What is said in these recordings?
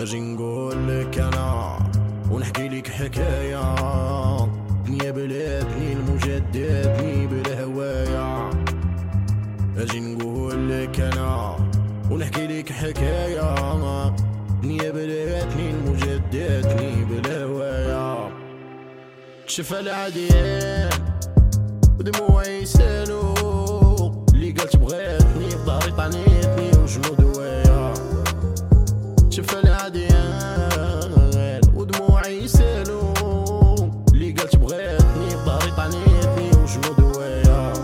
اجي نقول لك انا ونحكي لك حكايه. دنيا بلادني المجددني بالهوايه. اجي نقول لك انا ونحكي لك حكايه. دنيا بلادني المجددني بالهوايه. شفا العديان ودموعي يسالو اللي قالت بغاتني بضهري طعنيتني وجنو دوايا. شفا العديان ودموعي يسالو اللي قالت بغاتني بضهري طعنيتني وجنو دوايا.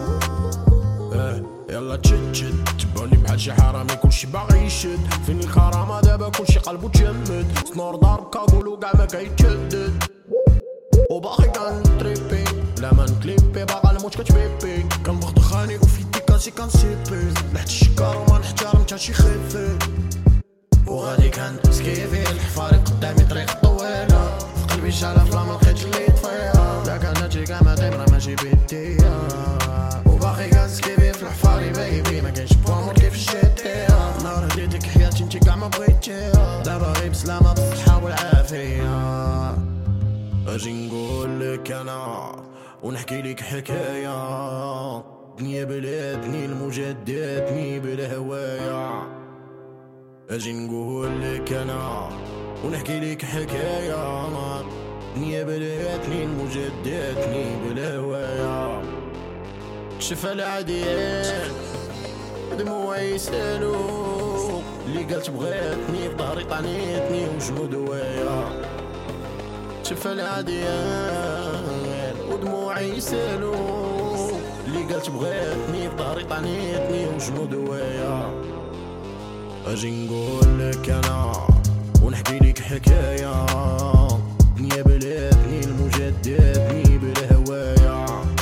يلا تشد تباني بحال شي حرامي كلشي باغي يشد. فين الكرامه دابا كلشي قلبو تجمد. سنور ضارب كاغولو كاع ما كيتشدد. وباقي كنتريبي لا ما نكليبي باقا الموت كتبيبي. كنبغ دخاني وفي يدي كاسي كنسيبي. لحت الشكار وما نحترم تا شي خيفي. وغادي كنسكيفي الحفاري قدامي طريق طويلة. في قلبي شعلة فلا ملقيتش اللي يطفيها. داك هادشي كاع ما داير ماشي بيديا. وباقي كنسكيفي في الحفاري بايبي ما كاينش بوامور كيف الشتيها. نهار هديتك حياتي انتي كاع ما بغيتيها. دابا غير بسلامة بالصحة والعافية. اجي نقول لك انا ونحكي لك حكايه. دنيا بلادني المجددني بالهوايه. اجي نقول لك انا ونحكي لك حكايه. دنيا بلادني المجددني بالهوايه. شفا العديان دموعي يسالو اللي قالت بغاتني بضهري طعنيتني وجنو دوايا. شفا العديان ودموعي يسالو اللي قالت بغاتني بضهري طعنيتني وجنو دوايا. اجي نقول لك انا ونحكي لك حكايه. دنيا بلادني المجددني بالهوايه.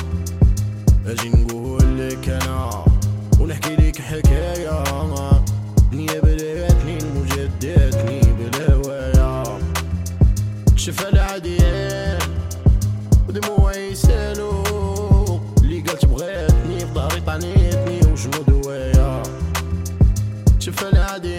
اجي نقول لك انا ونحكي لك حكايه. دنيا بلادني المجددني بالهوايه. شفا العديان ودموعي يسالو اللي قالت بغاتني بضهري طعنيتني وجنو دوايا. شفا العديان